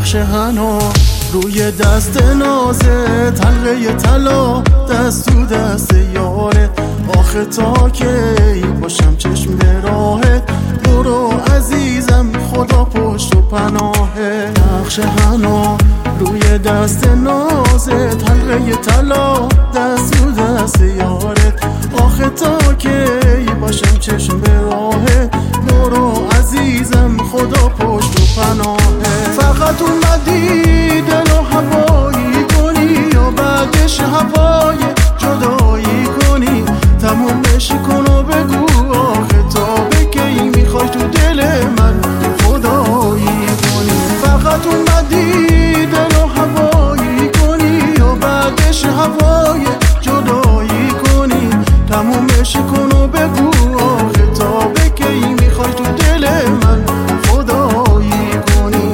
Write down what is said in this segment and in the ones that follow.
نقش حنا روی دست نازت، حلقه طلا دست تو دست یارت. آخه تا کی باشم چشم به راهت، برو عزیزم خدا پشت و پناهت. نقش حنا روی دست نازت، حلقه طلا دست تو دست یارت. آخه تا کی باشم چشم به راهت، برو عزیزم خدا پشت و پناهت. فقط اومدی دل و هوایی کنی و بعدش هوای جدایی کنی. تمومش کن و بگو آخه تا به کی میخوای تو دل من خدایی کنی. فقط اومدی دل و هوایی کنی و بعدش هوای جدایی کنی. تمومش کن و بگو آخه تا به کی میخوای تو دل من خدایی کنی.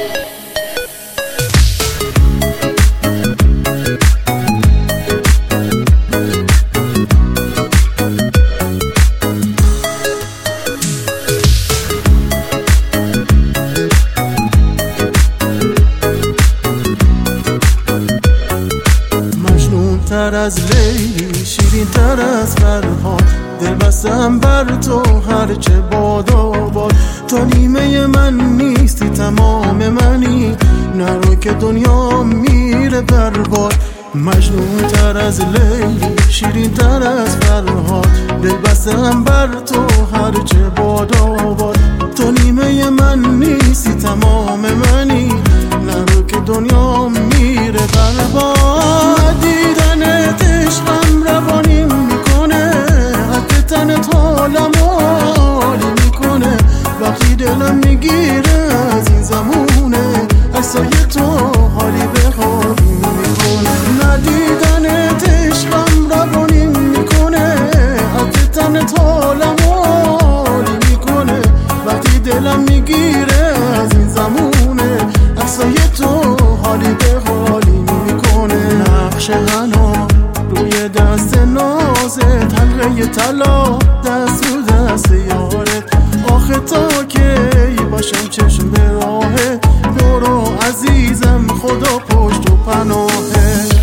تر از لیلی، شیرین تر از فرهاد، دل بستم بر تو هرچه باد آباد. تو نیمه من نیستی تمام منی، نرو که دنیا میره برباد. مجنون تر از لیلی، شیرین تر از فرهاد، دل بستم بر تو هرچه باد آباد. تو نیمه من نیستی تمام منی، نرو که دنیا میره برباد. دیدنت عشقم روانیم میکنه، حتی تنت حالم حالی میکنه. وقتی دلم میگیره از این زمونه، عکسای تو حالی به حالی میکنه. ندیدنت عشقم روانیم میکنه، حتی تنت حالم حالی میکنه. وقتی دلم میگیره از این زمونه، عکسای تو حالی به حالی میکنه. نقش حنا روی دست نازت، حلقه طلا دست تو دست یارت. آخه تا کی باشم چشم به راهت، برو عزیزم خدا پشت و پناهت.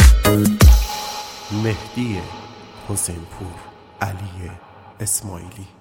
مهدی حسین پور، علی اسماعیلی.